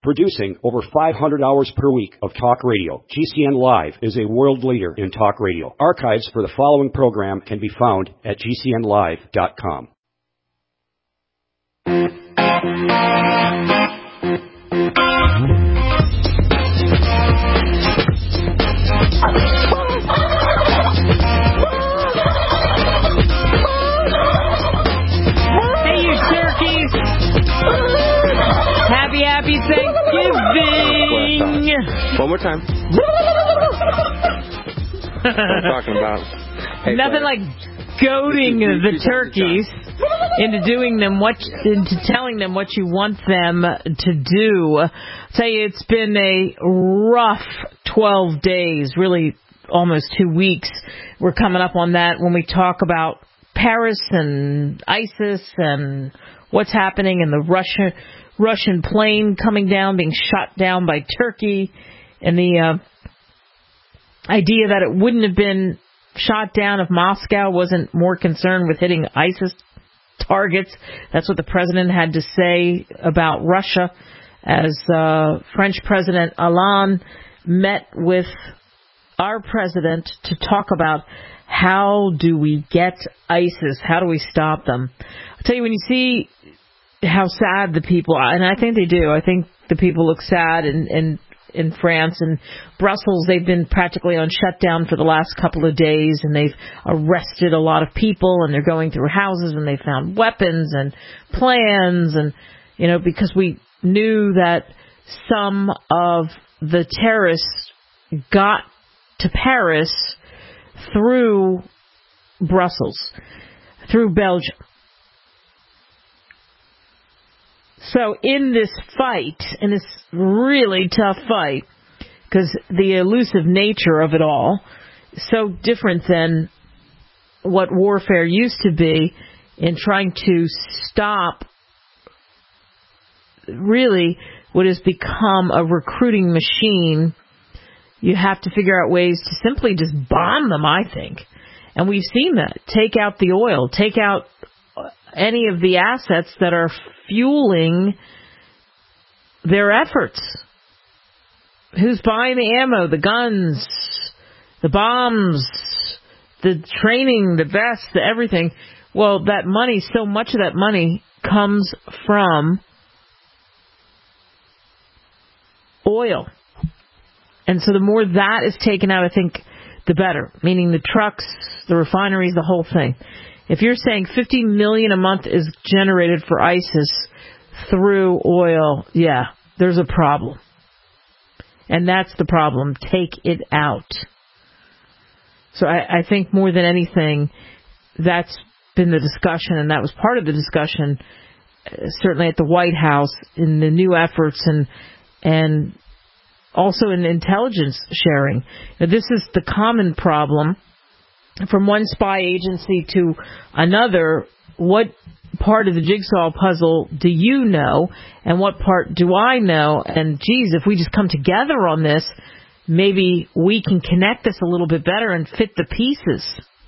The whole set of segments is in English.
Producing over 500 hours per week of talk radio, GCN Live is a world leader in talk radio. Archives for the following program can be found at GCNlive.com. Happy Thanksgiving! One more time. What I'm talking about. Hey, nothing like goading the turkeys into telling them what you want them to do. I'll tell you, it's been a rough 12 days, really almost 2 weeks. We're coming up on that when we talk about Paris and ISIS and what's happening in the Russian plane coming down, being shot down by Turkey, and the idea that it wouldn't have been shot down if Moscow wasn't more concerned with hitting ISIS targets. That's what the president had to say about Russia as French President Hollande met with our president to talk about how do we get ISIS, how do we stop them. I'll tell you, when you see how sad the people are, and I think they do. I think the people look sad in France and Brussels. They've been practically on shutdown for the last couple of days, and they've arrested a lot of people, and they're going through houses, and they found weapons and plans, and because we knew that some of the terrorists got to Paris through Brussels, through Belgium. So in this fight, in this really tough fight, because the elusive nature of it all is so different than what warfare used to be in trying to stop really what has become a recruiting machine, you have to figure out ways to simply just bomb them, I think. And we've seen that. Take out the oil, take out any of the assets that are fueling their efforts. Who's buying the ammo, the guns, the bombs, the training, the vests, the everything? Well, that money, so much of that money comes from oil. And so the more that is taken out, I think, the better. Meaning the trucks, the refineries, the whole thing. If you're saying $50 million a month is generated for ISIS through oil, yeah, there's a problem. And that's the problem. Take it out. So I think more than anything, that's been the discussion, and that was part of the discussion, certainly at the White House, in the new efforts and also in intelligence sharing. Now, this is the common problem. From one spy agency to another, what part of the jigsaw puzzle do you know, and what part do I know? And, geez, if we just come together on this, maybe we can connect this a little bit better and fit the pieces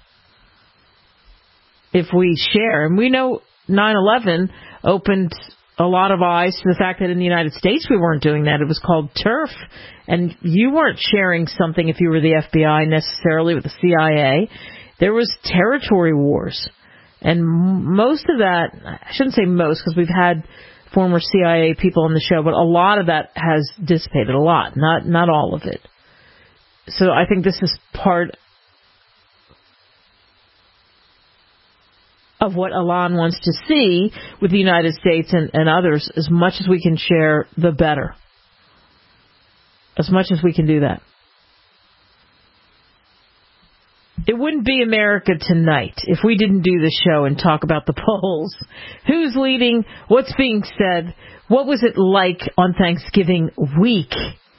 if we share. And we know 9/11 opened a lot of eyes to the fact that in the United States we weren't doing that. It was called turf, and you weren't sharing something if you were the FBI necessarily with the CIA. There was territory wars, and most of that, I shouldn't say most because we've had former CIA people on the show, but a lot of that has dissipated, a lot, not all of it. So I think this is part of what Alon wants to see with the United States and others. As much as we can share, the better. As much as we can do that. It wouldn't be America tonight if we didn't do this show and talk about the polls. Who's leading? What's being said? What was it like on Thanksgiving week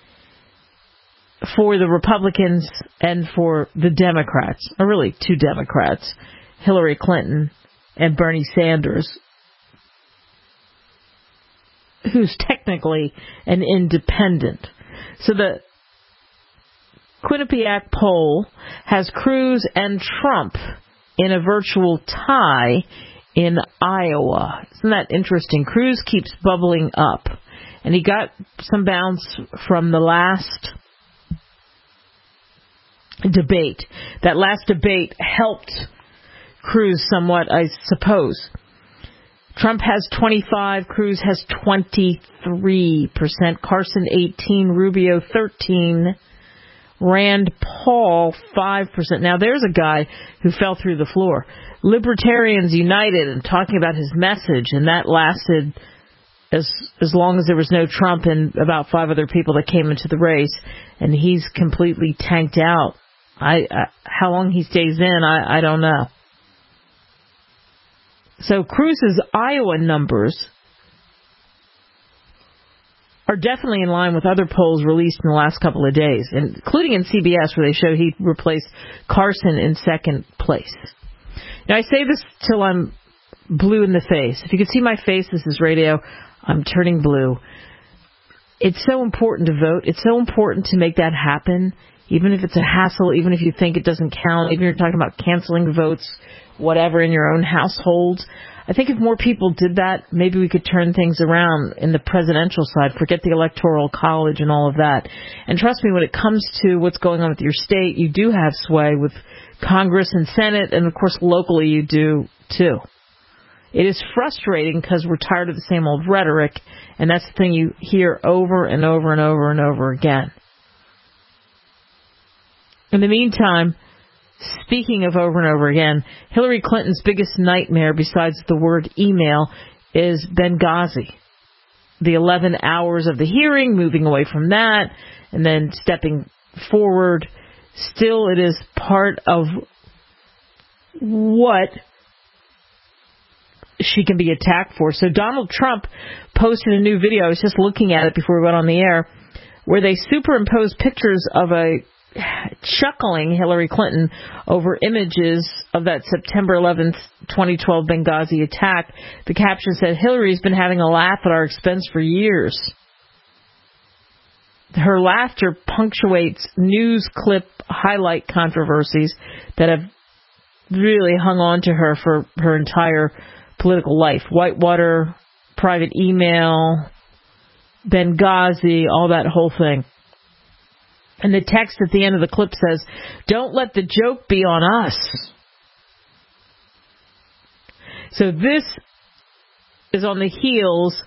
for the Republicans and for the Democrats? Or really, two Democrats, Hillary Clinton and Bernie Sanders, who's technically an independent. So the Quinnipiac poll has Cruz and Trump in a virtual tie in Iowa. Isn't that interesting? Cruz keeps bubbling up. And he got some bounce from the last debate. That last debate helped Cruz somewhat, I suppose. Trump has 25, Cruz has 23%, Carson 18, Rubio 13, Rand Paul 5%. Now there's a guy who fell through the floor. Libertarians United and talking about his message, and that lasted as long as there was no Trump and about 5 other people that came into the race, and he's completely tanked out. How long he stays in, I don't know. So Cruz's Iowa numbers are definitely in line with other polls released in the last couple of days, including in CBS, where they show he replaced Carson in second place. Now, I say this till I'm blue in the face. If you can see my face, this is radio. I'm turning blue. It's so important to vote. It's so important to make that happen, even if it's a hassle, even if you think it doesn't count, even if you're talking about canceling votes, whatever, in your own households. I think if more people did that, maybe we could turn things around in the presidential side, forget the Electoral College and all of that. And trust me, when it comes to what's going on with your state, you do have sway with Congress and Senate, and of course locally you do too. It is frustrating because we're tired of the same old rhetoric, and that's the thing you hear over and over and over and over again. In the meantime, speaking of over and over again, Hillary Clinton's biggest nightmare besides the word email is Benghazi. The 11 hours of the hearing, moving away from that, and then stepping forward. Still, it is part of what she can be attacked for. So Donald Trump posted a new video. I was just looking at it before we went on the air, where they superimposed pictures of a chuckling Hillary Clinton over images of that September 11th, 2012 Benghazi attack. The caption said, "Hillary's been having a laugh at our expense for years." Her laughter punctuates news clip highlight controversies that have really hung on to her for her entire political life. Whitewater, private email, Benghazi, all that whole thing. And the text at the end of the clip says, "Don't let the joke be on us." So this is on the heels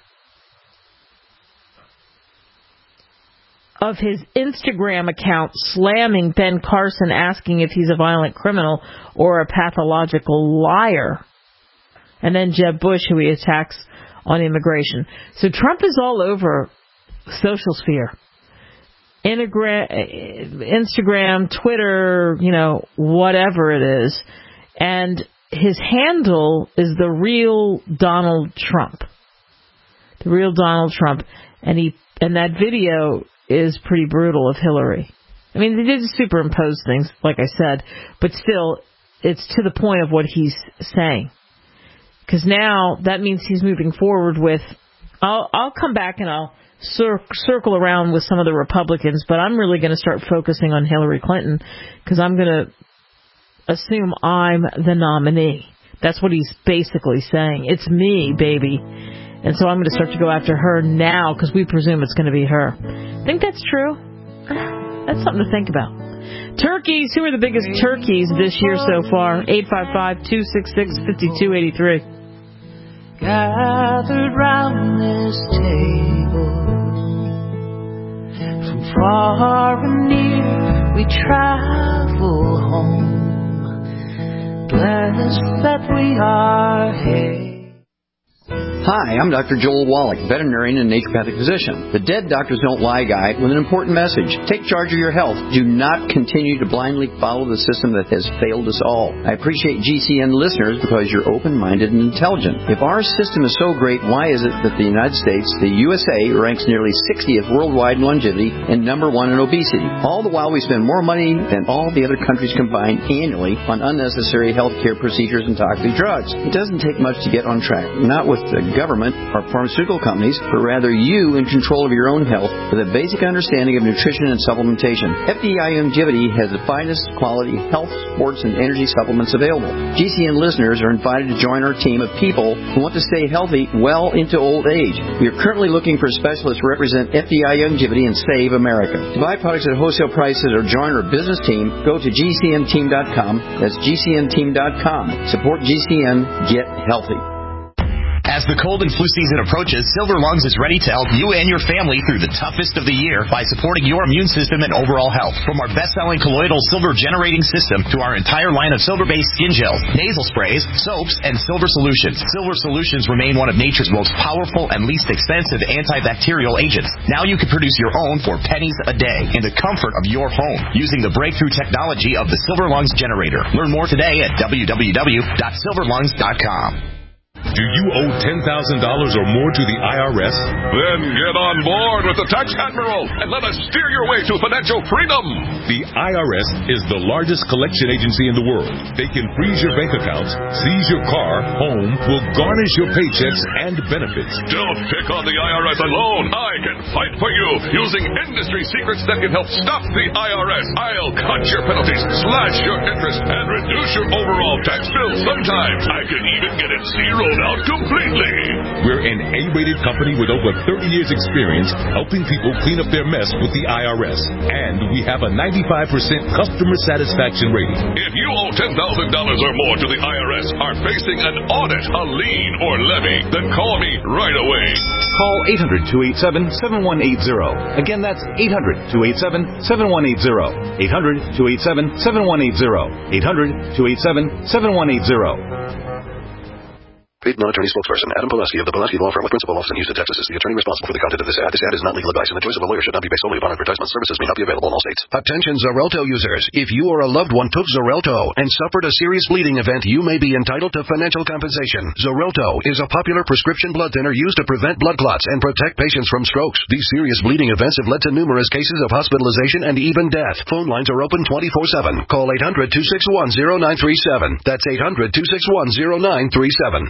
of his Instagram account slamming Ben Carson, asking if he's a violent criminal or a pathological liar. And then Jeb Bush, who he attacks on immigration. So Trump is all over social sphere. Instagram, Twitter, whatever it is. And his handle is the real Donald Trump. The real Donald Trump. And that video is pretty brutal of Hillary. I mean, they did superimpose things, like I said, but still, it's to the point of what he's saying. Because now that means he's moving forward with, I'll come back and I'll circle around with some of the Republicans, but I'm really going to start focusing on Hillary Clinton because I'm going to assume I'm the nominee. That's what he's basically saying. It's me, baby. And so I'm going to start to go after her now because we presume it's going to be her. Think that's true? That's something to think about. Turkeys. Who are the biggest turkeys this year so far? 855-266-5283. Gathered round this table, from far and near we travel home, blessed that we are here. Hi, I'm Dr. Joel Wallach, veterinarian and naturopathic physician. The Dead Doctors Don't Lie guy with an important message. Take charge of your health. Do not continue to blindly follow the system that has failed us all. I appreciate GCN listeners because you're open-minded and intelligent. If our system is so great, why is it that the United States, the USA, ranks nearly 60th worldwide in longevity and number 1 in obesity? All the while we spend more money than all the other countries combined annually on unnecessary health care procedures and toxic drugs. It doesn't take much to get on track. Not with the government or pharmaceutical companies, but rather you in control of your own health with a basic understanding of nutrition and supplementation. FDI Longevity has the finest quality health, sports, and energy supplements available. GCN listeners are invited to join our team of people who want to stay healthy well into old age. We are currently looking for specialists to represent FDI Longevity and Save America. To buy products at wholesale prices or join our business team, go to GCNteam.com. That's GCNteam.com. Support GCN. Get healthy. As the cold and flu season approaches, Silver Lungs is ready to help you and your family through the toughest of the year by supporting your immune system and overall health. From our best-selling colloidal silver generating system to our entire line of silver-based skin gels, nasal sprays, soaps, and silver solutions. Silver solutions remain one of nature's most powerful and least expensive antibacterial agents. Now you can produce your own for pennies a day in the comfort of your home using the breakthrough technology of the Silver Lungs generator. Learn more today at www.silverlungs.com. Do you owe $10,000 or more to the IRS? Then get on board with the Tax Admiral and let us steer your way to financial freedom. The IRS is the largest collection agency in the world. They can freeze your bank accounts, seize your car, home, will garnish your paychecks and benefits. Don't pick on the IRS alone. I can fight for you using industry secrets that can help stop the IRS. I'll cut your penalties, slash your interest, and reduce your overall tax bill. Sometimes I can even get it zeroed out completely. We're an A-rated company with over 30 years experience helping people clean up their mess with the IRS. And we have a 95% customer satisfaction rating. If you owe $10,000 or more to the IRS, are facing an audit, a lien, or levy, then call me right away. Call 800-287-7180. Again, that's 800-287-7180. 800-287-7180. 800-287-7180. Paid non-attorney spokesperson Adam Pulaski of the Pulaski Law Firm with principal office in Houston, Texas is the attorney responsible for the content of this ad. This ad is not legal advice, and the choice of a lawyer should not be based solely upon advertisement. Services may not be available in all states. Attention Xarelto users. If you or a loved one took Xarelto and suffered a serious bleeding event, you may be entitled to financial compensation. Xarelto is a popular prescription blood thinner used to prevent blood clots and protect patients from strokes. These serious bleeding events have led to numerous cases of hospitalization and even death. Phone lines are open 24/7. Call 800-261-0937. That's 800-261-0937.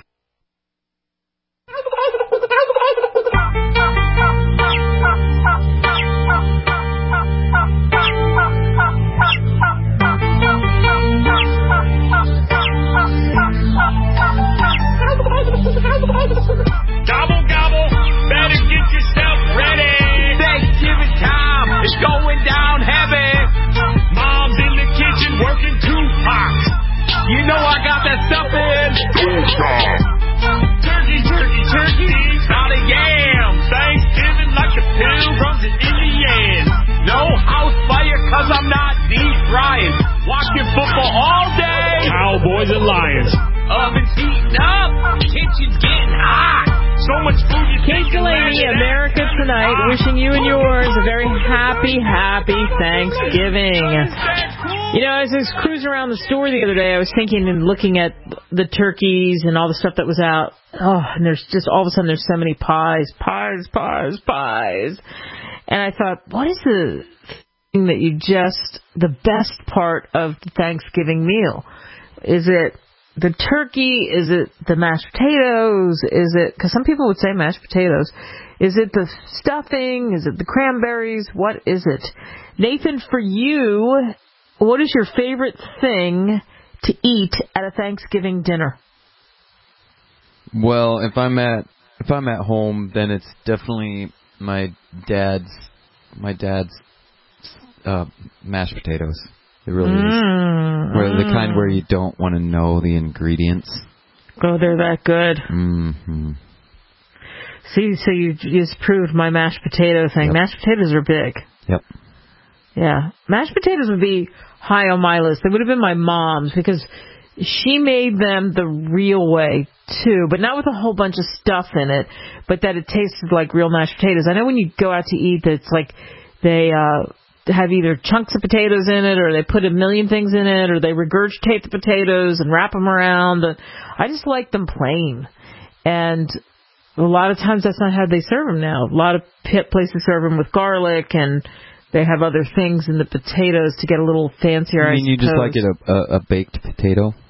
Gobble, gobble, better get yourself ready. Thanksgiving time is going down heavy. Mom's in the kitchen working 2 pots. You know I got that stuffing. Turkey, turkey, turkey, not a yam. Thanksgiving like the Pilgrims and Indians. No house fire cause I'm not deep frying. Watching football all day. Cowboys and Lions. Oven's heating up, kitchen's getting hot. So much food you can't Delaney, America Tonight, wishing you and yours a very happy Thanksgiving. You know, as I was cruising around the store the other day, I was thinking and looking at the turkeys and all the stuff that was out. Oh, and there's just all of a sudden there's so many pies. And I thought, what is the thing that the best part of the Thanksgiving meal? Is it the turkey? Is it the mashed potatoes? Is it, because some people would say mashed potatoes. Is it the stuffing? Is it the cranberries? What is it? Nathan, for you, what is your favorite thing to eat at a Thanksgiving dinner? Well, if I'm at home, then it's definitely my dad's mashed potatoes. It really is. The kind where you don't want to know the ingredients. Oh, they're that good. Mm-hmm. See, so you just proved my mashed potato thing. Yep. Mashed potatoes are big. Yep. Yeah. Mashed potatoes would be high on my list. They would have been my mom's because she made them the real way, too, but not with a whole bunch of stuff in it, but that it tasted like real mashed potatoes. I know when you go out to eat, it's like they have either chunks of potatoes in it, or they put a million things in it, or they regurgitate the potatoes and wrap them around. I just like them plain. And a lot of times that's not how they serve them now. A lot of places serve them with garlic, and they have other things in the potatoes to get a little fancier, I suppose. You just like it a baked potato?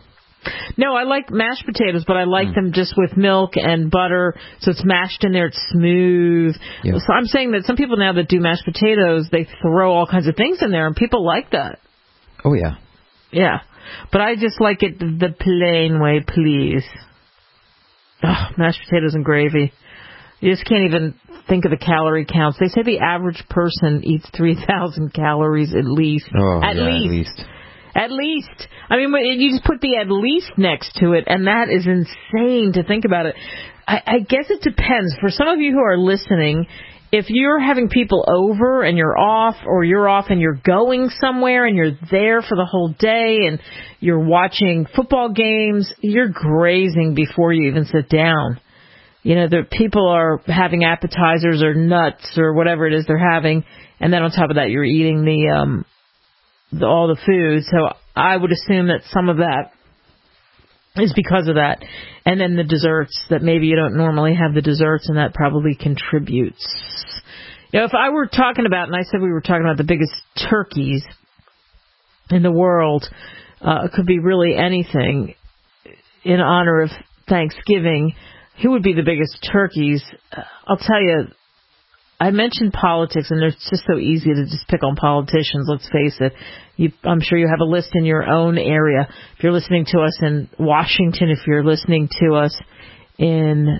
No, I like mashed potatoes, but I like them just with milk and butter, so it's mashed in there, it's smooth. Yeah. So I'm saying that some people now that do mashed potatoes, they throw all kinds of things in there, and people like that. Oh, yeah. Yeah. But I just like it the plain way, please. Oh, mashed potatoes and gravy. You just can't even think of the calorie counts. They say the average person eats 3,000 calories at least. Oh, at least. At least. I mean, you just put the at least next to it, and that is insane to think about it. I guess it depends. For some of you who are listening, if you're having people over and you're off, or you're off and you're going somewhere and you're there for the whole day and you're watching football games, you're grazing before you even sit down. You know, the people are having appetizers or nuts or whatever it is they're having, and then on top of that, you're eating all the food. So I would assume that some of that is because of that. And then the desserts, that maybe you don't normally have the desserts, and that probably contributes. You know, if I were talking about, and I said we were talking about the biggest turkeys in the world, it could be really anything in honor of Thanksgiving. Who would be the biggest turkeys? I'll tell you, I mentioned politics, and it's just so easy to just pick on politicians, let's face it. I'm sure you have a list in your own area. If you're listening to us in Washington, if you're listening to us in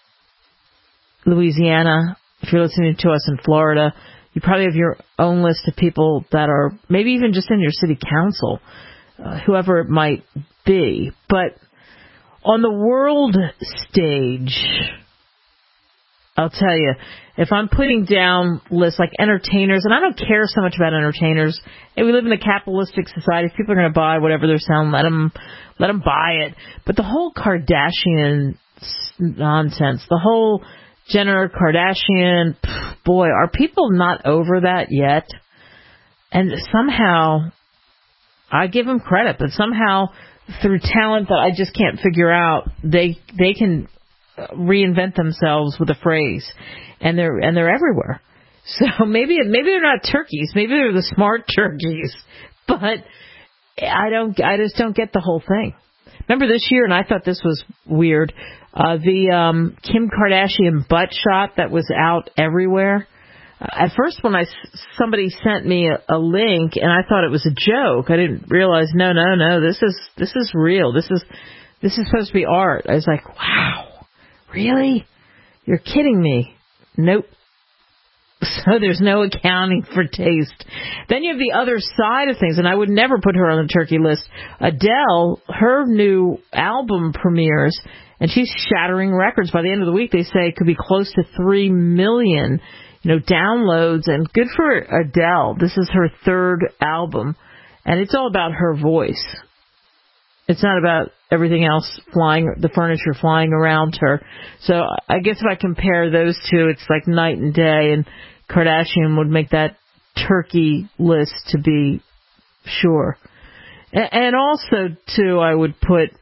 Louisiana, if you're listening to us in Florida, you probably have your own list of people that are maybe even just in your city council, whoever it might be. But on the world stage, I'll tell you, if I'm putting down lists like entertainers, and I don't care so much about entertainers. Hey, we live in a capitalistic society. If people are going to buy whatever they're selling, let them buy it. But the whole Kardashian nonsense, the whole Jenner Kardashian, boy, are people not over that yet? And somehow, I give them credit, but somehow through talent that I just can't figure out, they can reinvent themselves with a phrase, and they're everywhere. So maybe they're not turkeys, maybe they're the smart turkeys, but I just don't get the whole thing. Remember this year, and I thought this was weird, the Kim Kardashian butt shot that was out everywhere. At first, when somebody sent me a link, and I thought it was a joke, I didn't realize no, this is real. This is supposed to be art. I was like, wow. Really? You're kidding me. Nope. So there's no accounting for taste. Then you have the other side of things, and I would never put her on the turkey list. Adele, her new album premieres, and she's shattering records. By the end of the week, they say it could be close to 3 million, downloads, and good for Adele. This is her third album, and it's all about her voice. It's not about everything else the furniture flying around her. So I guess if I compare those two, it's like night and day, and Kardashian would make that turkey list to be sure. And also, too, I would put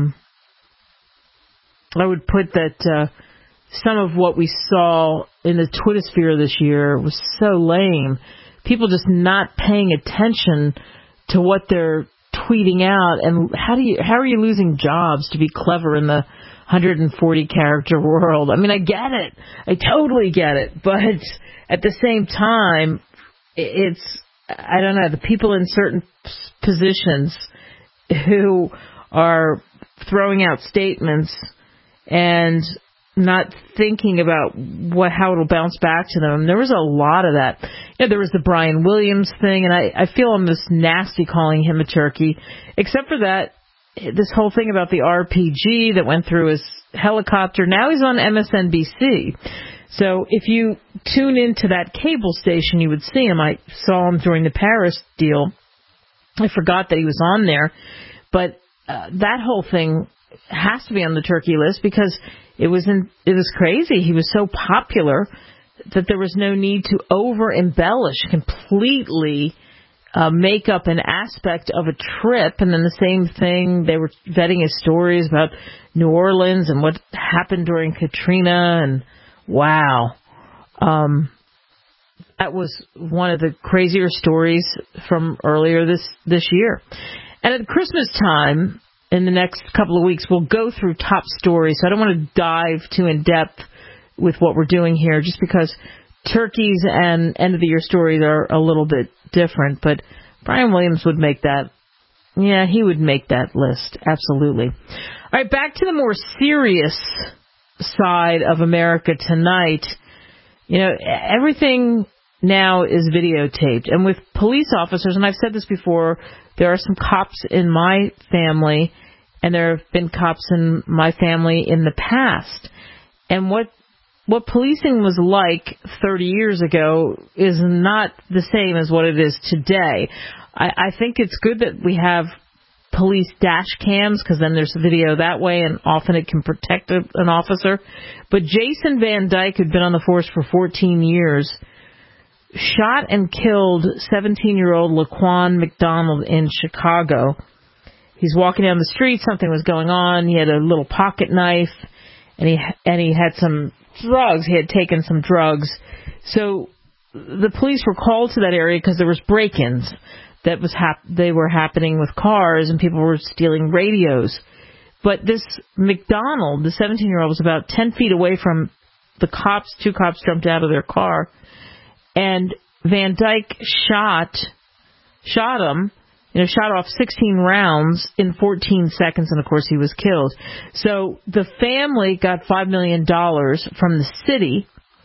that some of what we saw in the Twittersphere this year was so lame. People just not paying attention to what they're tweeting out, and how are you losing jobs to be clever in the 140 character world? I mean, I get it. I totally get it. But at the same time, I don't know, the people in certain positions who are throwing out statements and not thinking about how it'll bounce back to them. There was a lot of that. There was the Brian Williams thing, and I feel almost nasty calling him a turkey. Except for that, this whole thing about the RPG that went through his helicopter. Now he's on MSNBC. So if you tune into that cable station, you would see him. I saw him during the Paris deal. I forgot that he was on there. But that whole thing has to be on the turkey list because it was crazy. He was so popular that there was no need to over-embellish, completely make up an aspect of a trip. And then the same thing, they were vetting his stories about New Orleans and what happened during Katrina. And wow. That was one of the crazier stories from earlier this year. And at Christmas time, in the next couple of weeks, we'll go through top stories. So I don't want to dive too in-depth with what we're doing here, just because turkeys and end-of-the-year stories are a little bit different. But Brian Williams would make that. Yeah, he would make that list. Absolutely. All right, back to the more serious side of America tonight. You know, everything now is videotaped. And with police officers, and I've said this before, there are some cops in my family, and there have been cops in my family in the past. And what policing was like 30 years ago is not the same as what it is today. I think it's good that we have police dash cams, because then there's video that way, and often it can protect an officer. But Jason Van Dyke, who'd been on the force for 14 years, shot and killed 17-year-old Laquan McDonald in Chicago. He's walking down the street. Something was going on. He had a little pocket knife, and he had some drugs. He had taken some drugs. So the police were called to that area because there was break-ins that they were happening with cars, and people were stealing radios. But this McDonald, the 17-year-old, was about 10 feet away from the cops. 2 cops jumped out of their car, and Van Dyke shot him. Shot off 16 rounds in 14 seconds, and of course he was killed. So the family got $5 million from the city,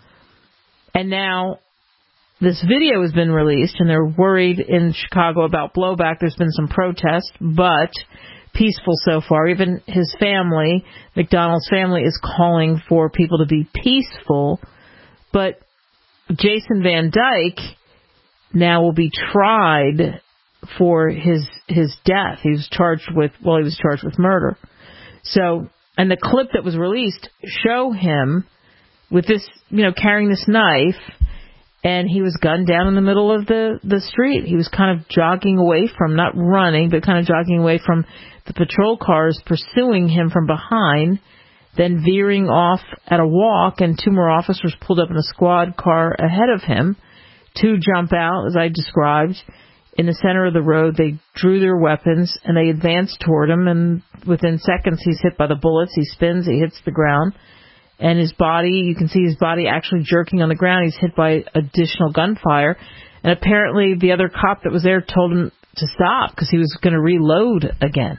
and now this video has been released, and they're worried in Chicago about blowback. There's been some protests, but peaceful so far. Even his family, McDonald's family, is calling for people to be peaceful. But Jason Van Dyke now will be tried for his death. He was charged with murder. So, and the clip that was released show him with this, carrying this knife, and he was gunned down in the middle of the street. He was kind of jogging away from, not running, but kind of jogging away from the patrol cars pursuing him from behind, then veering off at a walk, and 2 more officers pulled up in a squad car ahead of him. 2 jump out, as I described. In the center of the road, they drew their weapons, and they advanced toward him, and within seconds he's hit by the bullets. He spins, he hits the ground, and his body, you can see his body actually jerking on the ground. He's hit by additional gunfire, and apparently the other cop that was there told him to stop because he was going to reload again.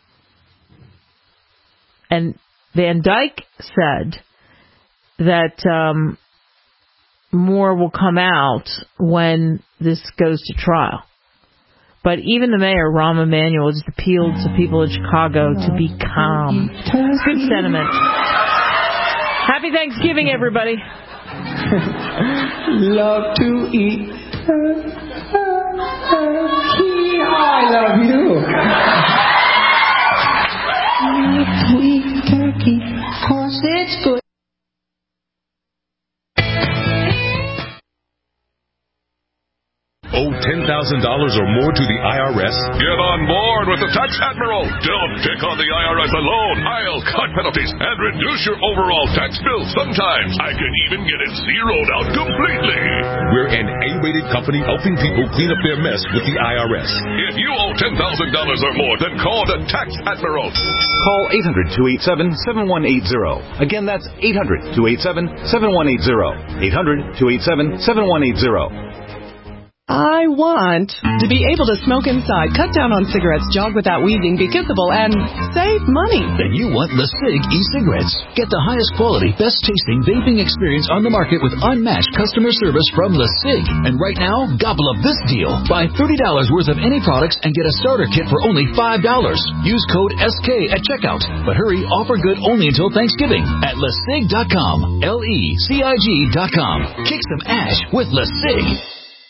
And Van Dyke said that more will come out when this goes to trial. But even the mayor, Rahm Emanuel, just appealed to people in Chicago to be calm. Good sentiment. Happy Thanksgiving, everybody. Love to eat. I love you. Sweet turkey, 'cause it's good. Owe $10,000 or more to the IRS? Get on board with the Tax Admiral. Don't take on the IRS alone. I'll cut penalties and reduce your overall tax bill. Sometimes I can even get it zeroed out completely. We're an A-rated company helping people clean up their mess with the IRS. If you owe $10,000 or more, then call the Tax Admiral. Call 800-287-7180. Again, that's 800-287-7180. 800-287-7180. I want to be able to smoke inside, cut down on cigarettes, jog without wheezing, be kissable, and save money. Then you want LeSig e-cigarettes. Get the highest quality, best tasting vaping experience on the market with unmatched customer service from LeSig. And right now, gobble up this deal. Buy $30 worth of any products and get a starter kit for only $5. Use code SK at checkout. But hurry, offer good only until Thanksgiving at LeSig.com. LECIG.com. Kick some ash with LeSig.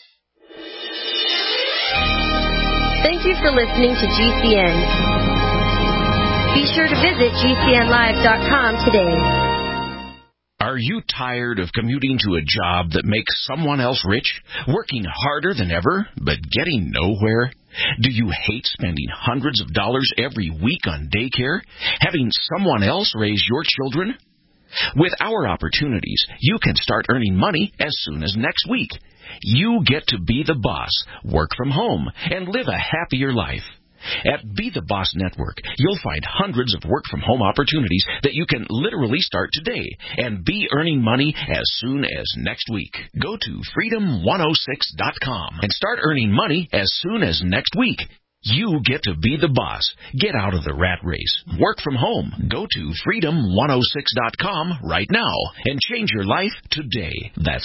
Thank you for listening to GCN. Be sure to visit GCNlive.com today. Are you tired of commuting to a job that makes someone else rich, working harder than ever, but getting nowhere? Do you hate spending hundreds of dollars every week on daycare, having someone else raise your children? With our opportunities, you can start earning money as soon as next week. You get to be the boss, work from home, and live a happier life. At Be the Boss Network, you'll find hundreds of work-from-home opportunities that you can literally start today and be earning money as soon as next week. Go to freedom106.com and start earning money as soon as next week. You get to be the boss. Get out of the rat race. Work from home. Go to freedom106.com right now and change your life today. That's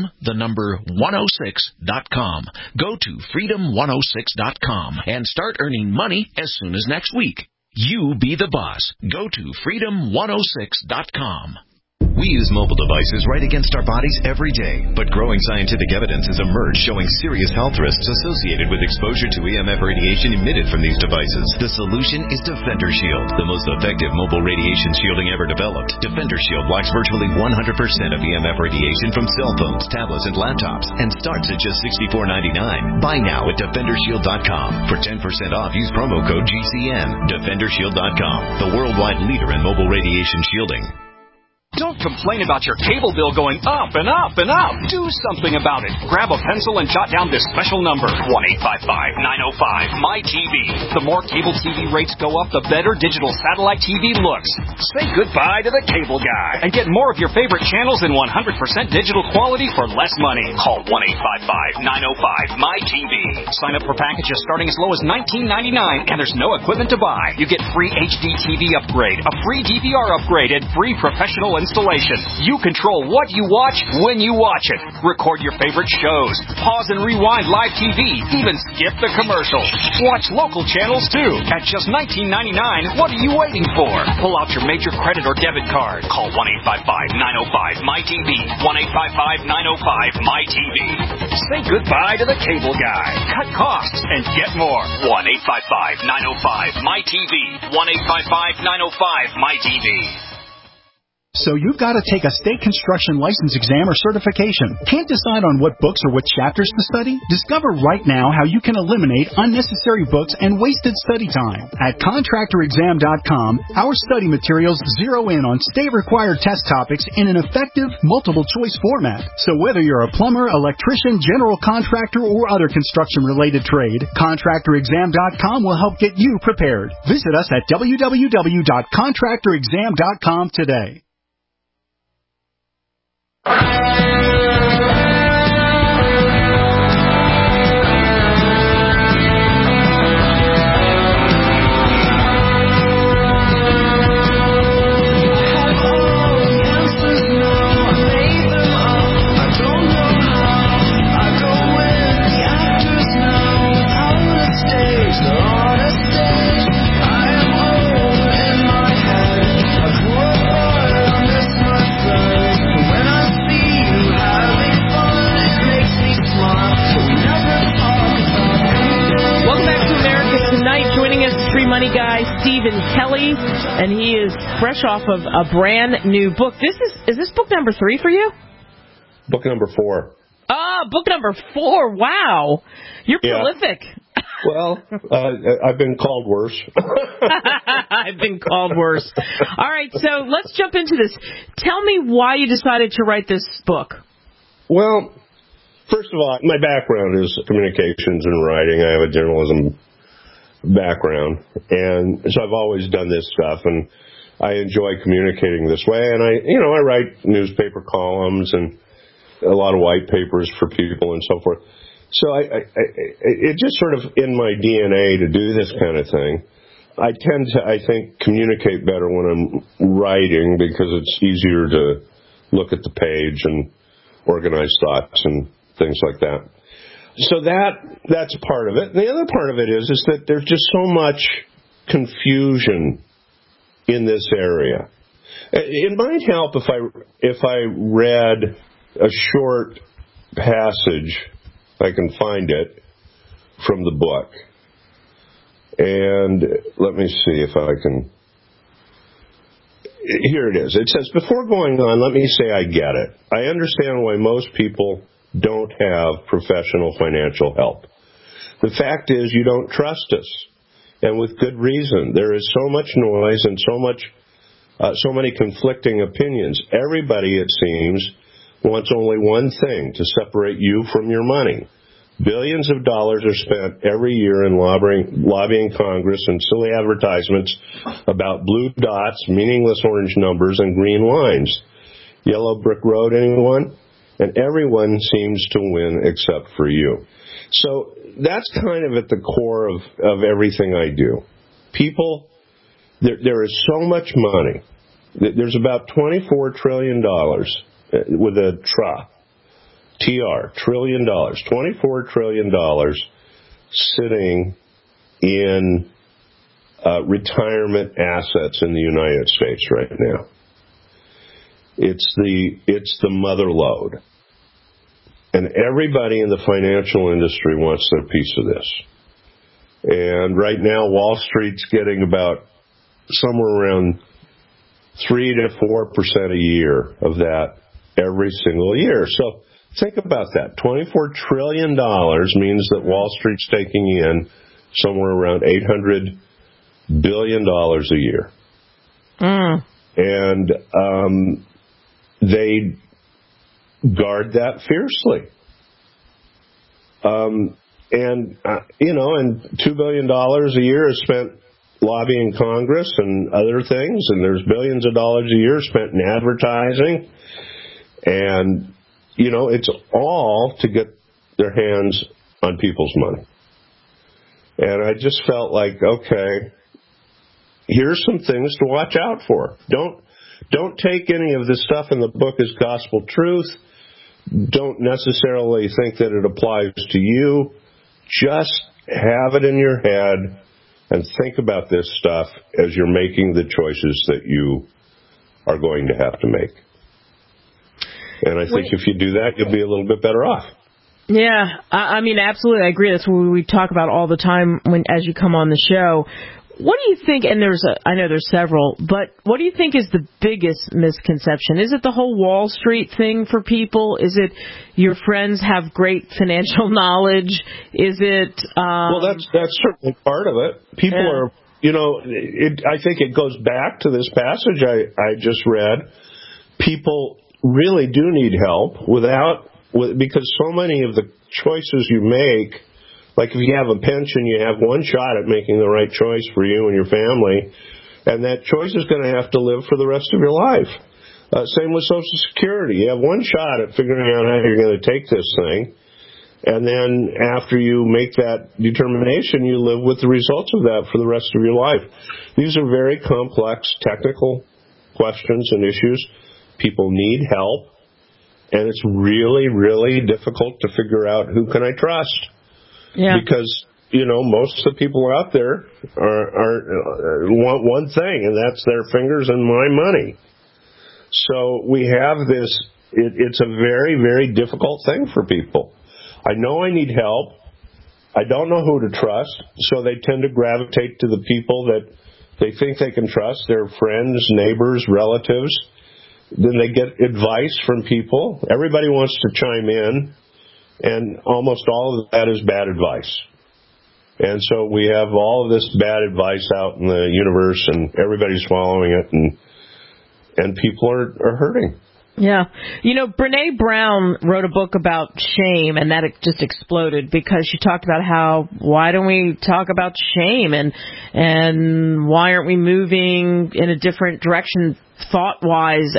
freedom106.com. Go to freedom106.com and start earning money as soon as next week. You be the boss. Go to freedom106.com. We use mobile devices right against our bodies every day, but growing scientific evidence has emerged showing serious health risks associated with exposure to EMF radiation emitted from these devices. The solution is Defender Shield, the most effective mobile radiation shielding ever developed. Defender Shield blocks virtually 100% of EMF radiation from cell phones, tablets, and laptops, and starts at just $64.99. Buy now at DefenderShield.com. For 10% off, use promo code GCN. DefenderShield.com, the worldwide leader in mobile radiation shielding. Don't complain about your cable bill going up and up and up. Do something about it. Grab a pencil and jot down this special number, 1-855-905-MY-TV. The more cable TV rates go up, the better digital satellite TV looks. Say goodbye to the cable guy and get more of your favorite channels in 100% digital quality for less money. Call 1-855-905-MY-TV. Sign up for packages starting as low as $19.99, and there's no equipment to buy. You get free HD TV upgrade, a free DVR upgrade, and free professional installation. You control what you watch when you watch it. Record your favorite shows. Pause and rewind live TV. Even skip the commercials. Watch local channels too. At just $19.99, what are you waiting for? Pull out your major credit or debit card. Call 1-855-905-MY-TV. 1-855-905-MY-TV. Say goodbye to the cable guy. Cut costs and get more. 1-855-905-MY-TV. 1-855-905-MY-TV. So you've got to take a state construction license exam or certification. Can't decide on what books or what chapters to study? Discover right now how you can eliminate unnecessary books and wasted study time. At contractorexam.com, our study materials zero in on state-required test topics in an effective, multiple-choice format. So whether you're a plumber, electrician, general contractor, or other construction-related trade, contractorexam.com will help get you prepared. Visit us at www.contractorexam.com today. Money guy Stephen Kelly, and he is fresh off of a brand new book. Is this book number 3 for you? Book number 4. Book number 4. Wow, you're prolific. Well, I've been called worse. I've been called worse. All right, so let's jump into this. Tell me why you decided to write this book. Well, first of all, my background is communications and writing. I have a journalism background, and so I've always done this stuff, and I enjoy communicating this way. And I write newspaper columns and a lot of white papers for people and so forth. So it just sort of in my DNA to do this kind of thing. I tend to, I think, communicate better when I'm writing because it's easier to look at the page and organize thoughts and things like that. So that's part of it. The other part of it is that there's just so much confusion in this area. It might help if I read a short passage, if I can find it, from the book. And let me see if I can. Here it is. It says, before going on, let me say I get it. I understand why most people don't have professional financial help. The fact is you don't trust us, and with good reason. There is so much noise and so many conflicting opinions. Everybody, it seems, wants only one thing: to separate you from your money. Billions of dollars are spent every year in lobbying Congress and silly advertisements about blue dots, meaningless orange numbers, and green lines. Yellow brick road, anyone? And everyone seems to win except for you. So that's kind of at the core of everything I do. People, there is so much money. There's about $24 trillion with a trillion dollars, $24 trillion sitting in retirement assets in the United States right now. It's the mother lode. And everybody in the financial industry wants their piece of this. And right now, Wall Street's getting about somewhere around 3 to 4% a year of that every single year. So think about that. $24 trillion means that Wall Street's taking in somewhere around $800 billion a year. And they guard that fiercely. And $2 billion a year is spent lobbying Congress and other things, and there's billions of dollars a year spent in advertising. And, it's all to get their hands on people's money. And I just felt like, okay, here's some things to watch out for. Don't take any of this stuff in the book as gospel truth. Don't necessarily think that it applies to you. Just have it in your head and think about this stuff as you're making the choices that you are going to have to make. And I think if you do that, you'll be a little bit better off. Yeah, I mean, absolutely, I agree. That's what we talk about all the time as you come on the show. What do you think, and I know there's several, but what do you think is the biggest misconception? Is it the whole Wall Street thing for people? Is it your friends have great financial knowledge? Is it... well, that's certainly part of it. People are, I think it goes back to this passage I just read. People really do need help because so many of the choices you make, like if you have a pension, you have one shot at making the right choice for you and your family, and that choice is going to have to live for the rest of your life. Same with Social Security. You have one shot at figuring out how you're going to take this thing, and then after you make that determination, you live with the results of that for the rest of your life. These are very complex technical questions and issues. People need help, and it's really, really difficult to figure out who can I trust. Yeah. Because, most of the people out there want one thing, and that's their fingers and my money. So we have this, it's a very, very difficult thing for people. I know I need help. I don't know who to trust, so they tend to gravitate to the people that they think they can trust, their friends, neighbors, relatives. Then they get advice from people. Everybody wants to chime in. And almost all of that is bad advice. And so we have all of this bad advice out in the universe, and everybody's following it, and people are hurting. Yeah. Brené Brown wrote a book about shame, and that just exploded because she talked about why don't we talk about shame, and why aren't we moving in a different direction thought-wise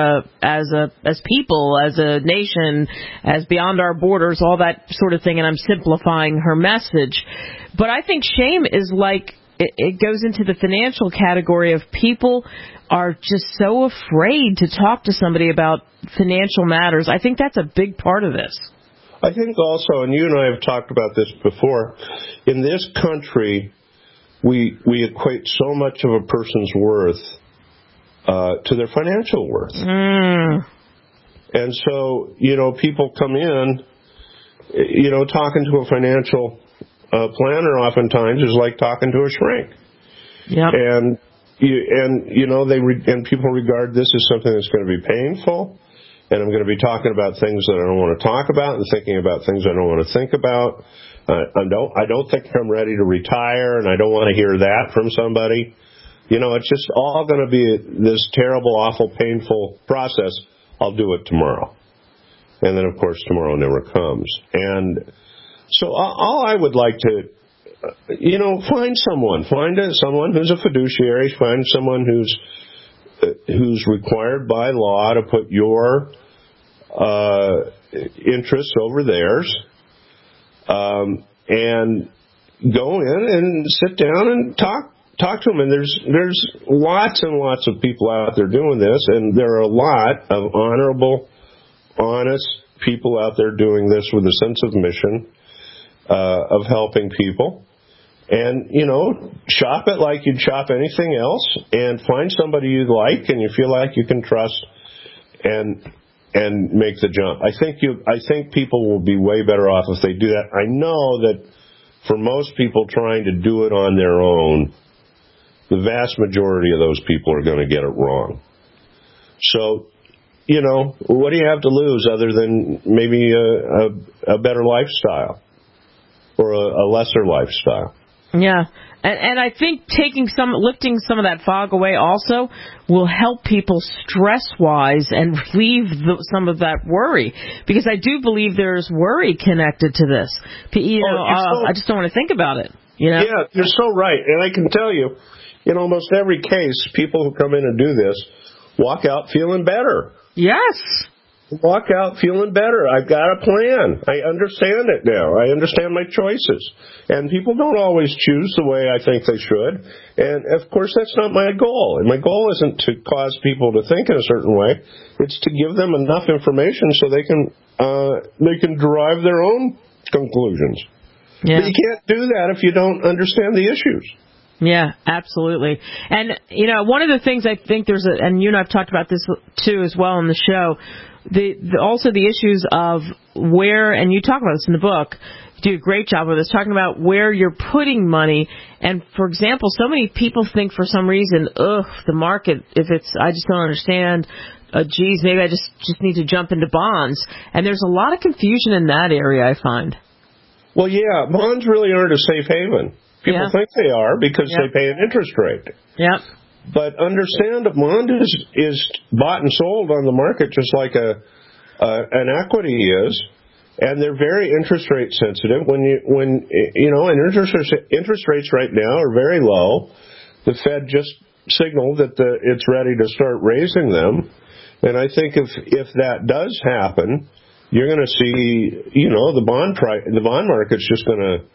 as people, as a nation, as beyond our borders, all that sort of thing, and I'm simplifying her message. But I think shame is like, it goes into the financial category of people are just so afraid to talk to somebody about financial matters. I think that's a big part of this. I think also, and you and I have talked about this before, in this country, we equate so much of a person's worth to their financial worth. And so, people come in, talking to a financial planner oftentimes is like talking to a shrink. Yep. And people regard this as something that's going to be painful, and I'm going to be talking about things that I don't want to talk about and thinking about things I don't want to think about. I don't think I'm ready to retire, and I don't want to hear that from somebody. It's just all going to be this terrible, awful, painful process. I'll do it tomorrow. And then, of course, tomorrow never comes. And So all I would like to, find someone who's a fiduciary, find someone who's required by law to put your interests over theirs, and go in and sit down and talk to them. And there's lots and lots of people out there doing this, and there are a lot of honorable, honest people out there doing this with a sense of mission, of helping people. And, shop it like you'd shop anything else, and find somebody you like and you feel like you can trust, and make the jump. I think people will be way better off if they do that. I know that for most people trying to do it on their own, the vast majority of those people are going to get it wrong. So, what do you have to lose other than maybe a better lifestyle or a lesser lifestyle? Yeah. And I think lifting some of that fog away also will help people stress-wise and relieve some of that worry. Because I do believe there's worry connected to this. I just don't want to think about it. Yeah, you're so right. And I can tell you, in almost every case, people who come in and do this walk out feeling better. Yes. Walk out feeling better. I've got a plan. I understand it now. I understand my choices. And people don't always choose the way I think they should. And, of course, that's not my goal. And my goal isn't to cause people to think in a certain way. It's to give them enough information so they can derive their own conclusions. Yeah. But you can't do that if you don't understand the issues. Yeah, absolutely. And, one of the things I think and you and I have talked about this too as well on the show, also the issues of where, and you talk about this in the book, you do a great job of this, talking about where you're putting money. And, for example, so many people think for some reason, the market, I just don't understand, maybe I just need to jump into bonds. And there's a lot of confusion in that area, I find. Well, yeah, bonds really aren't a safe haven. People think they are because they pay an interest rate. Yeah. But understand a bond is bought and sold on the market just like an equity is, and they're very interest rate sensitive. And interest rates right now are very low. The Fed just signaled that it's ready to start raising them, and I think if that does happen, you're going to see the bond market's just going to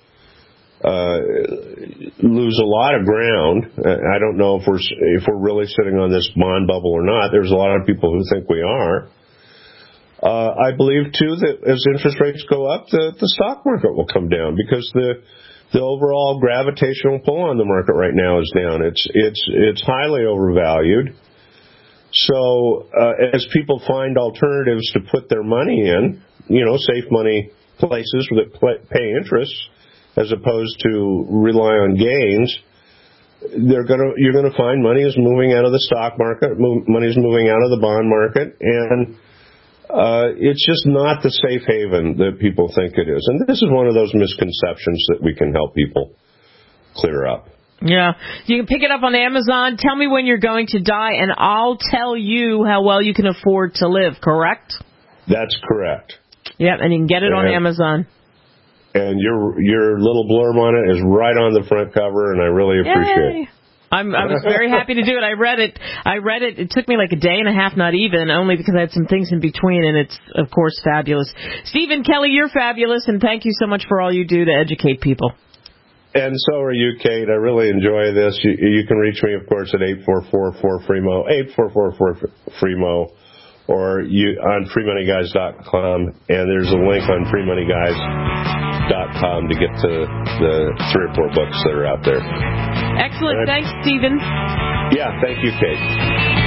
lose a lot of ground. I don't know if we're really sitting on this bond bubble or not. There's a lot of people who think we are. I believe too that as interest rates go up, the stock market will come down because the overall gravitational pull on the market right now is down. It's highly overvalued. So as people find alternatives to put their money in, safe money places that pay interest, as opposed to rely on gains, you're going to find money is moving out of the stock market, money is moving out of the bond market, and it's just not the safe haven that people think it is. And this is one of those misconceptions that we can help people clear up. Yeah. You can pick it up on Amazon. Tell me when you're going to die, and I'll tell you how well you can afford to live, correct? That's correct. Yeah, and you can get it on Amazon. And your little blurb on it is right on the front cover, and I really appreciate it. I was very happy to do it. I read it. It took me like a day and a half, not even, only because I had some things in between, and it's, of course, fabulous. Stephen Kelly, you're fabulous, and thank you so much for all you do to educate people. And so are you, Kate. I really enjoy this. You can reach me, of course, at 844-4FREEMO, 844-4FREEMO, or on freemoneyguys.com, and there's a link on freemoneyguys.com to get to the 3 or 4 books that are out there. Excellent. Thanks, Stephen. Yeah, thank you, Kate.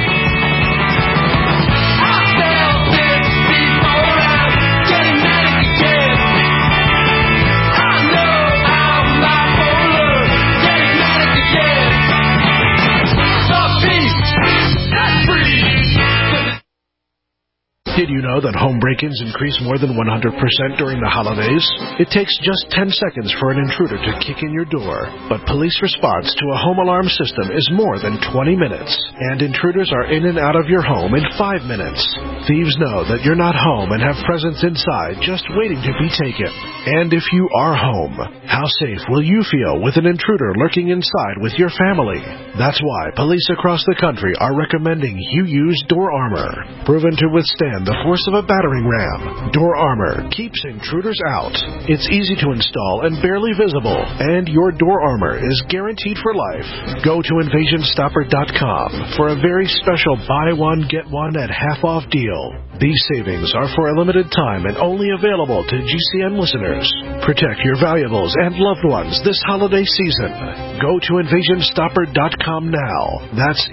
Did you know know that home break-ins increase more than 100% during the holidays? It takes just 10 seconds for an intruder to kick in your door, but police response to a home alarm system is more than 20 minutes, and intruders are in and out of your home in 5 minutes. Thieves know that you're not home and have presents inside just waiting to be taken. And if you are home, how safe will you feel with an intruder lurking inside with your family? That's why police across the country are recommending you use Door Armor. Proven to withstand the force of a battering ram, Door Armor keeps intruders out. It's easy to install and barely visible, and your Door Armor is guaranteed for life. Go to InvasionStopper.com for a very special buy one, get one at half-off deal. These savings are for a limited time and only available to GCN listeners. Protect your valuables and loved ones this holiday season. Go to InvasionStopper.com now. That's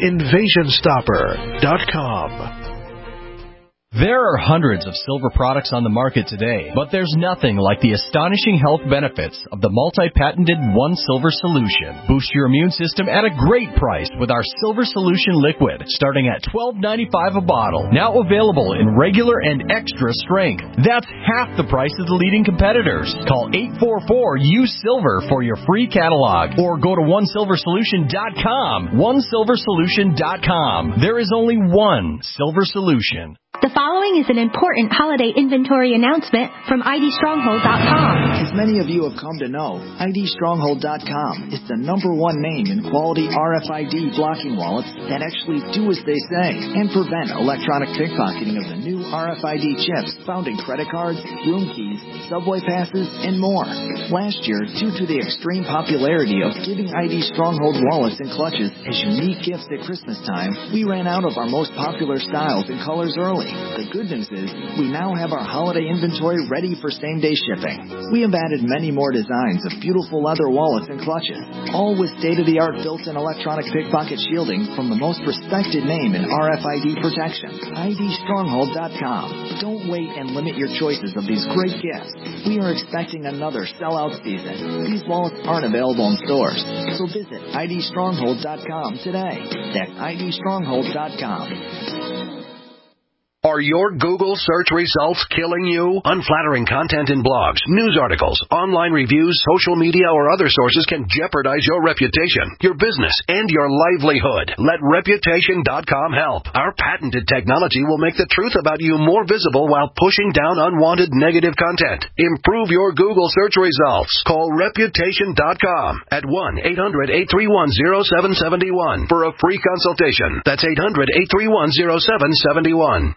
InvasionStopper.com. There are hundreds of silver products on the market today, but there's nothing like the astonishing health benefits of the multi-patented One Silver Solution. Boost your immune system at a great price with our Silver Solution Liquid, starting at $12.95 a bottle. Now available in regular and extra strength. That's half the price of the leading competitors. Call 844-USILVER for your free catalog, or go to OneSilverSolution.com. OneSilverSolution.com. There is only one Silver Solution. The following is an important holiday inventory announcement from IDStronghold.com. As many of you have come to know, IDStronghold.com is the #1 name in quality RFID blocking wallets that actually do as they say and prevent electronic pickpocketing of the new RFID chips found in credit cards, room keys, subway passes, and more. Last year, due to the extreme popularity of giving ID Stronghold wallets and clutches as unique gifts at Christmas time, we ran out of our most popular styles and colors early. The good news is we now have our holiday inventory ready for same-day shipping. We have added many more designs of beautiful leather wallets and clutches, all with state-of-the-art built-in electronic pickpocket shielding from the most respected name in RFID protection, IDStronghold.com. Don't wait and limit your choices of these great gifts. We are expecting another sellout season. These wallets aren't available in stores, so visit IDStronghold.com today. That's IDStronghold.com. Are your Google search results killing you? Unflattering content in blogs, news articles, online reviews, social media, or other sources can jeopardize your reputation, your business, and your livelihood. Let Reputation.com help. Our patented technology will make the truth about you more visible while pushing down unwanted negative content. Improve your Google search results. Call Reputation.com at 1-800-831-0771 for a free consultation. That's 800-831-0771.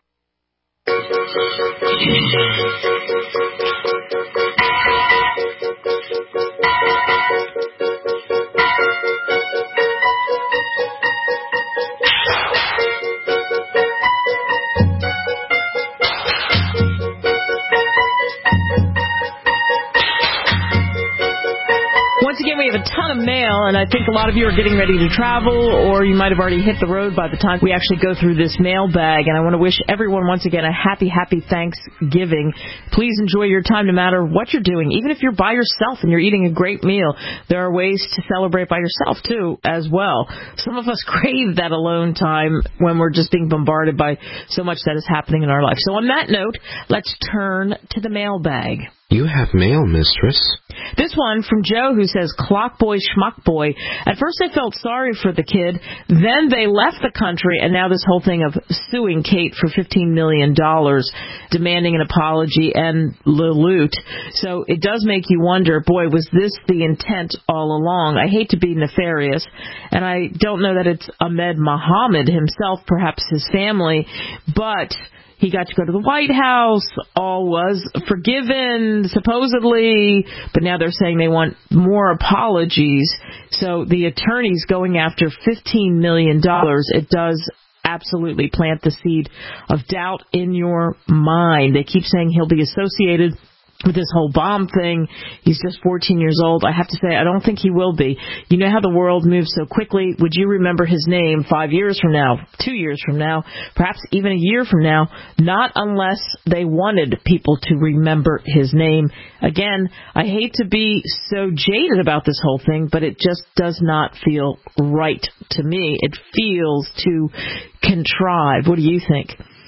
Once again, we have a ton of mail, and I think a lot of you are getting ready to travel, or you might have already hit the road by the time we actually go through this mailbag. And I want to wish everyone, once again, a happy, happy Thanksgiving. Please enjoy your time no matter what you're doing. Even if you're by yourself and you're eating a great meal, there are ways to celebrate by yourself, too, as well. Some of us crave that alone time when we're just being bombarded by so much that is happening in our life. So on that note, let's turn to the mailbag. You have mail, mistress. This one from Joe, who says, Clock boy, schmuck boy. At first I felt sorry for the kid. Then they left the country, and now this whole thing of suing Kate for $15 million, demanding an apology and the loot. So it does make you wonder, boy, was this the intent all along? I hate to be nefarious, and I don't know that it's Ahmed Mohammed himself, perhaps his family, but he got to go to the White House, all was forgiven, supposedly, but now they're saying they want more apologies. So the attorney's going after $15 million. It does absolutely plant the seed of doubt in your mind. They keep saying he'll be associated with this whole bomb thing. He's just 14 years old. I have to say, I don't think he will be. You know how the world moves so quickly. Would you remember his name 5 years from now, 2 years from now, perhaps even a year from now? Not unless they wanted people to remember his name. Again, I hate to be so jaded about this whole thing, but it just does not feel right to me. It feels too contrived. What do you think?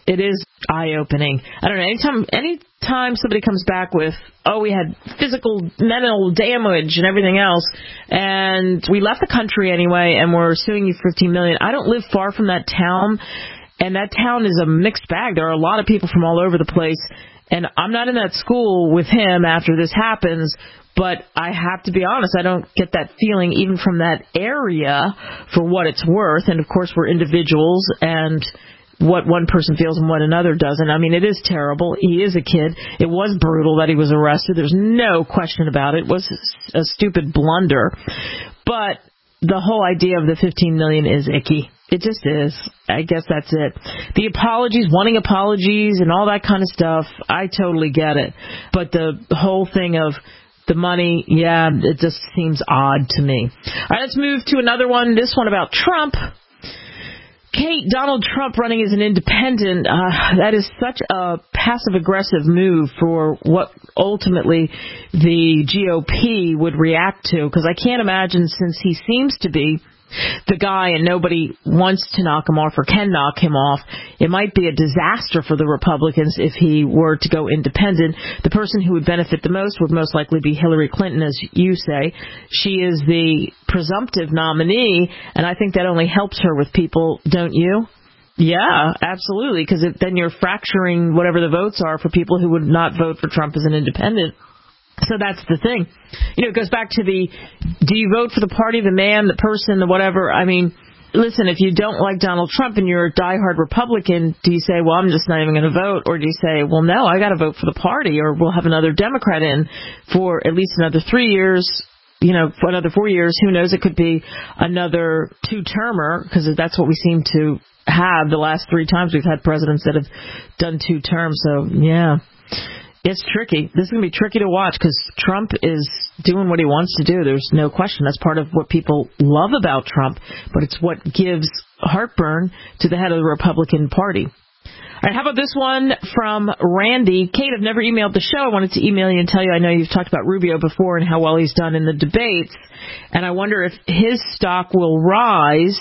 It is eye-opening. I don't know. Anytime somebody comes back with, we had physical, mental damage and everything else, and we left the country anyway, and we're suing you for $15 million. I don't live far from that town, and that town is a mixed bag. There are a lot of people from all over the place, and I'm not in that school with him after this happens, but I have to be honest, I don't get that feeling even from that area for what it's worth. And, of course, we're individuals, and what one person feels and what another doesn't. I mean, it is terrible. He is a kid. It was brutal that he was arrested. There's no question about it. It was a stupid blunder. But the whole idea of the $15 million is icky. It just is. I guess that's it. The apologies, wanting apologies and all that kind of stuff, I totally get it. But the whole thing of the money, it just seems odd to me. All right, let's move to another one. This one about Trump. Kate, Donald Trump running as an independent, that is such a passive-aggressive move for what ultimately the GOP would react to, because I can't imagine, since he seems to be the guy and nobody wants to knock him off or can knock him off, it might be a disaster for the Republicans if he were to go independent. The person who would benefit the most would most likely be Hillary Clinton, as you say. She is the presumptive nominee, and I think that only helps her with people, don't you? Yeah, absolutely, because then you're fracturing whatever the votes are for people who would not vote for Trump as an independent. So that's the thing. It goes back to do you vote for the party, the man, the person, the whatever? I mean, listen, if you don't like Donald Trump and you're a diehard Republican, do you say, well, I'm just not even going to vote? Or do you say, well, no, I got to vote for the party, or we'll have another Democrat in for at least another 3 years, for another 4 years. Who knows? It could be another two-termer, because that's what we seem to have the last 3 times we've had presidents that have done 2 terms. So, yeah. It's tricky. This is going to be tricky to watch because Trump is doing what he wants to do. There's no question. That's part of what people love about Trump, but it's what gives heartburn to the head of the Republican Party. All right, how about this one from Randy? Kate, I've never emailed the show. I wanted to email you and tell you I know you've talked about Rubio before and how well he's done in the debates, and I wonder if his stock will rise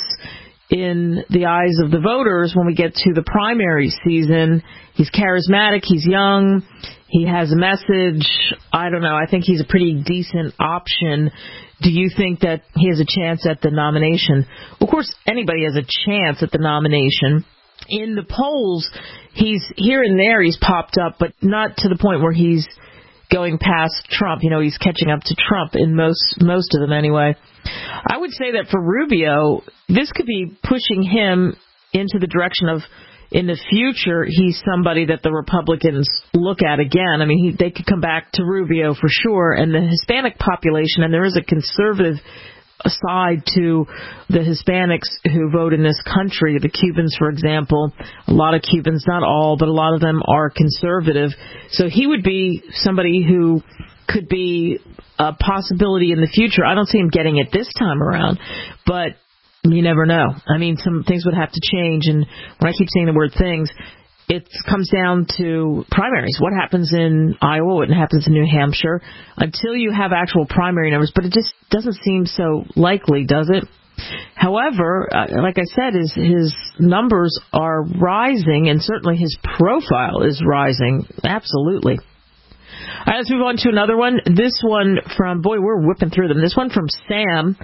in the eyes of the voters when we get to the primary season. He's charismatic. He's young. He has a message. I don't know. I think he's a pretty decent option. Do you think that he has a chance at the nomination? Of course, anybody has a chance at the nomination. In the polls, he's here and there, he's popped up, but not to the point where he's going past Trump. He's catching up to Trump in most of them anyway. I would say that for Rubio, this could be pushing him into the direction of, in the future, he's somebody that the Republicans look at again. I mean, they could come back to Rubio for sure. And the Hispanic population, and there is a conservative side to the Hispanics who vote in this country, the Cubans, for example. A lot of Cubans, not all, but a lot of them are conservative. So he would be somebody who could be a possibility in the future. I don't see him getting it this time around, but you never know. I mean, some things would have to change, and when I keep saying the word things, it comes down to primaries. What happens in Iowa, what happens in New Hampshire, until you have actual primary numbers, but it just doesn't seem so likely, does it? However, like I said, his numbers are rising, and certainly his profile is rising, absolutely. All right, let's move on to another one. This one from, boy, we're whipping through them. This one from Sam,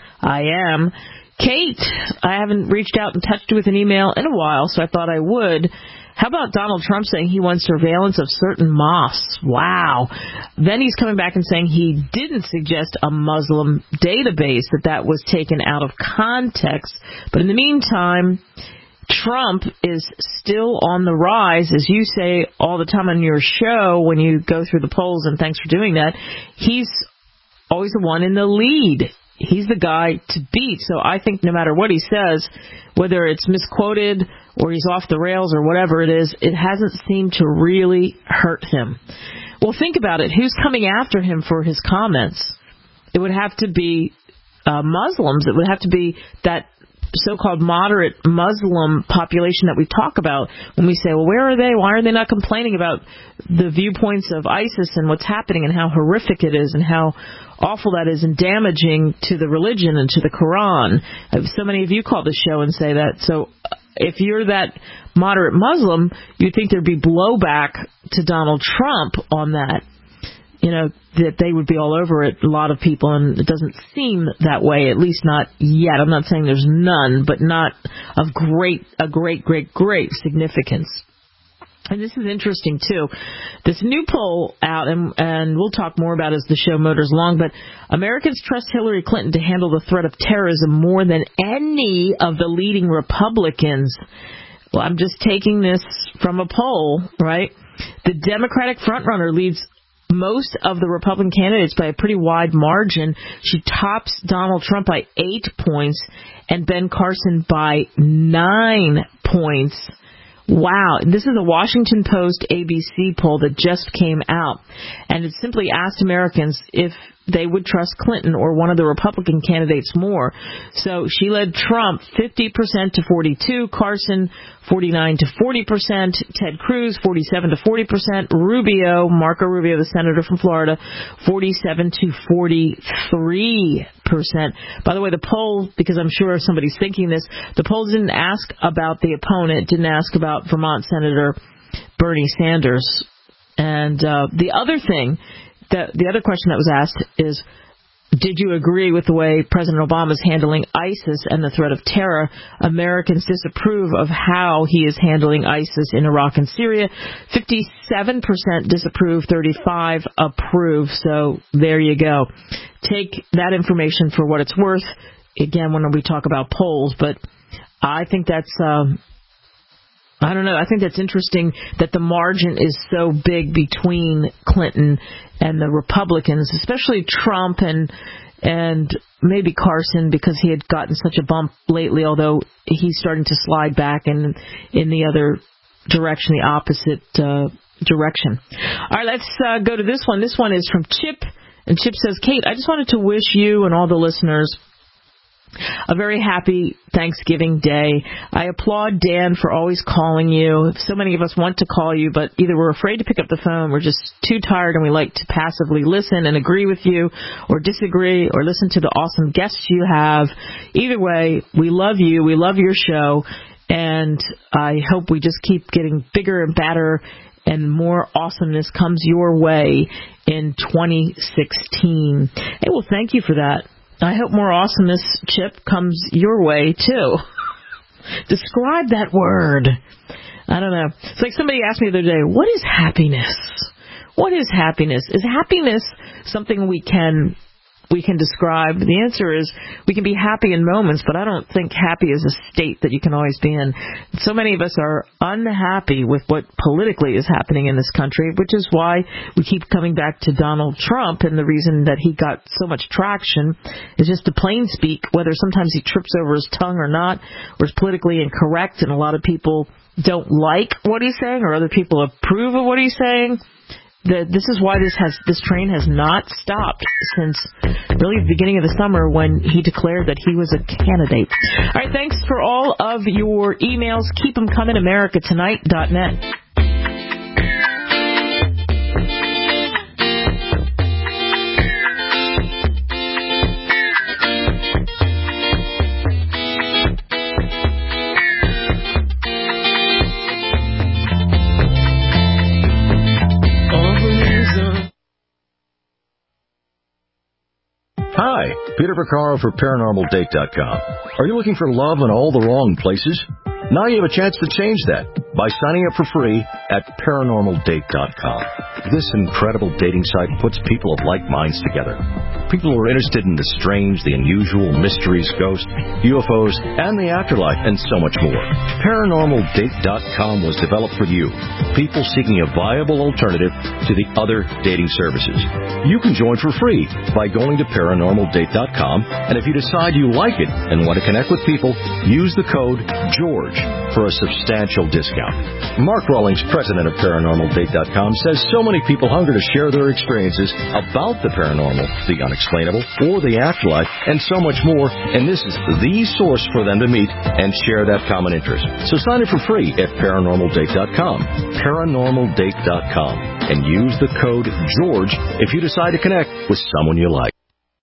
Kate, I haven't reached out and touched you with an email in a while, so I thought I would. How about Donald Trump saying he wants surveillance of certain mosques? Wow. Then he's coming back and saying he didn't suggest a Muslim database, that was taken out of context. But in the meantime, Trump is still on the rise, as you say all the time on your show when you go through the polls, and thanks for doing that. He's always the one in the lead. He's the guy to beat. So I think no matter what he says, whether it's misquoted or he's off the rails or whatever it is, it hasn't seemed to really hurt him. Well, think about it. Who's coming after him for his comments? It would have to be Muslims. It would have to be that so-called moderate Muslim population that we talk about when we say, well, where are they? Why are they not complaining about the viewpoints of ISIS and what's happening and how horrific it is and how awful that is and damaging to the religion and to the Quran? So many of you call the show and say that. So if you're that moderate Muslim, you'd think there'd be blowback to Donald Trump on that. That they would be all over it, a lot of people, and it doesn't seem that way, at least not yet. I'm not saying there's none, but not of great significance. And this is interesting, too. This new poll out, and we'll talk more about it as the show motors along, but Americans trust Hillary Clinton to handle the threat of terrorism more than any of the leading Republicans. Well, I'm just taking this from a poll, right? The Democratic frontrunner leads most of the Republican candidates by a pretty wide margin. She tops Donald Trump by 8 points and Ben Carson by 9 points. Wow. This is a Washington Post ABC poll that just came out, and it simply asked Americans if they would trust Clinton or one of the Republican candidates more. So she led Trump 50% to 42%, Carson 49% to 40%, Ted Cruz 47% to 40%, Marco Rubio, the senator from Florida, 47% to 43%. By the way, the poll, because I'm sure somebody's thinking this, the poll didn't ask about the opponent, didn't ask about Vermont Senator Bernie Sanders. And the other thing, the other question that was asked is, did you agree with the way President Obama is handling ISIS and the threat of terror? Americans disapprove of how he is handling ISIS in Iraq and Syria. 57% disapprove, 35% approve. So there you go. Take that information for what it's worth. Again, when we talk about polls, but I think that's I don't know. I think that's interesting that the margin is so big between Clinton and the Republicans, especially Trump and maybe Carson, because he had gotten such a bump lately, although he's starting to slide back in the other direction, the opposite direction. All right, let's go to this one. This one is from Chip, and Chip says, Kate, I just wanted to wish you and all the listeners a very happy Thanksgiving Day. I applaud Dan for always calling you. So many of us want to call you, but either we're afraid to pick up the phone, we're just too tired, and we like to passively listen and agree with you or disagree or listen to the awesome guests you have. Either way, we love you. We love your show, and I hope we just keep getting bigger and better and more awesomeness comes your way in 2016. Hey, well, thank you for that. I hope more awesomeness, Chip, comes your way, too. Describe that word. I don't know. It's like somebody asked me the other day, what is happiness? What is happiness? Is happiness something we can describe? The answer is we can be happy in moments, but I don't think happy is a state that you can always be in. So many of us are unhappy with what politically is happening in this country, which is why we keep coming back to Donald Trump, and the reason that he got so much traction is just the plain speak, whether sometimes he trips over his tongue or not, or is politically incorrect, and a lot of people don't like what he's saying, or other people approve of what he's saying. This is why this train has not stopped since really the beginning of the summer when he declared that he was a candidate. All right, thanks for all of your emails. Keep them coming, americatonight.net. Hi, Peter Vaccaro for ParanormalDate.com. Are you looking for love in all the wrong places? Now you have a chance to change that by signing up for free at ParanormalDate.com. This incredible dating site puts people of like minds together. People who are interested in the strange, the unusual, mysteries, ghosts, UFOs, and the afterlife, and so much more. ParanormalDate.com was developed for you, people seeking a viable alternative to the other dating services. You can join for free by going to ParanormalDate.com, and if you decide you like it and want to connect with people, use the code GEORGE for a substantial discount. Mark Rawlings, president of ParanormalDate.com, says so many people hunger to share their experiences about the paranormal, the unexplainable, or the afterlife, and so much more, and this is the source for them to meet and share that common interest. So sign up for free at ParanormalDate.com, ParanormalDate.com, and use the code GEORGE if you decide to connect with someone you like.